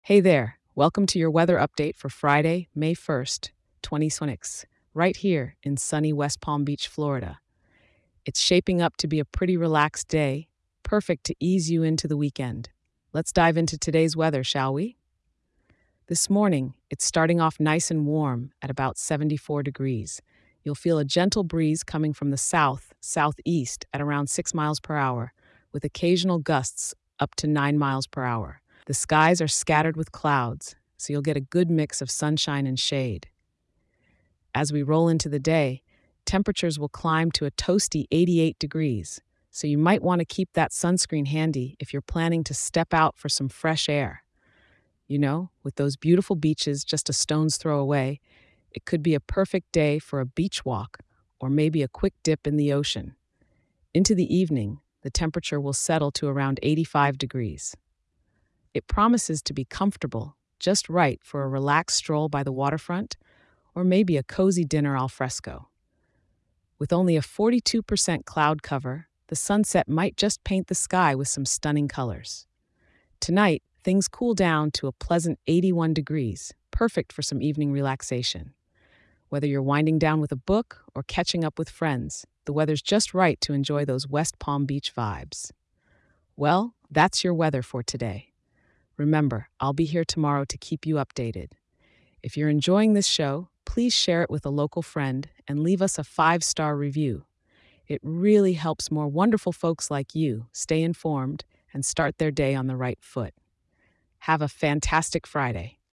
Hey there, welcome to your weather update for Friday, May 1st, 2026, right here in sunny West Palm Beach, Florida. It's shaping up to be a pretty relaxed day, perfect to ease you into the weekend. Let's dive into today's weather, shall we? This morning, it's starting off nice and warm at about 74 degrees. You'll feel a gentle breeze coming from the southeast at around 6 miles per hour, with occasional gusts up to 9 miles per hour. The skies are scattered with clouds, so you'll get a good mix of sunshine and shade. As we roll into the day, temperatures will climb to a toasty 88 degrees, so you might want to keep that sunscreen handy if you're planning to step out for some fresh air. With those beautiful beaches just a stone's throw away, it could be a perfect day for a beach walk or maybe a quick dip in the ocean. Into the evening, the temperature will settle to around 85 degrees. It promises to be comfortable, just right for a relaxed stroll by the waterfront or maybe a cozy dinner al fresco. With only a 42% cloud cover, the sunset might just paint the sky with some stunning colors. Tonight, things cool down to a pleasant 81 degrees, perfect for some evening relaxation. Whether you're winding down with a book or catching up with friends, the weather's just right to enjoy those West Palm Beach vibes. Well, that's your weather for today. Remember, I'll be here tomorrow to keep you updated. If you're enjoying this show, please share it with a local friend and leave us a 5-star review. It really helps more wonderful folks like you stay informed and start their day on the right foot. Have a fantastic Friday.